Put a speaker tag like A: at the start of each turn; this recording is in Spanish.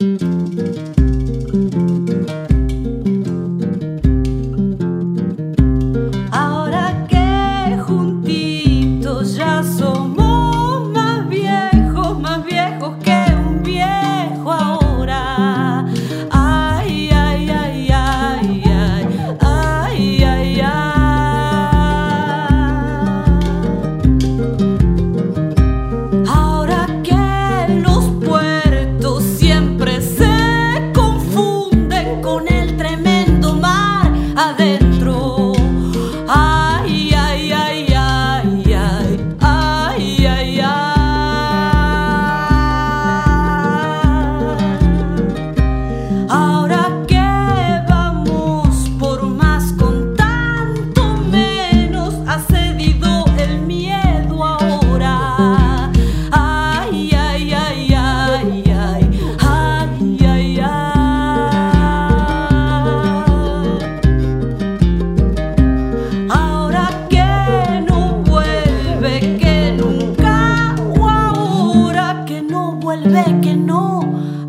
A: Ahora que juntitos ya somos más viejos que un viejo ahora. Ay, ay, ay, ay, ay, ay, ay, ay. Ahora que los puertos siempre se confunden con el tremendo mar adentro. Ay, ay, ay, ay, ay, ay, ay, ay. Ahora que vamos por más con tanto menos, ha cedido el miedo ahora. Ay, ay, ay, ay, ay, ay, ay, ay. Ahora que no vuelve, que nunca, o ahora que no vuelve, que no.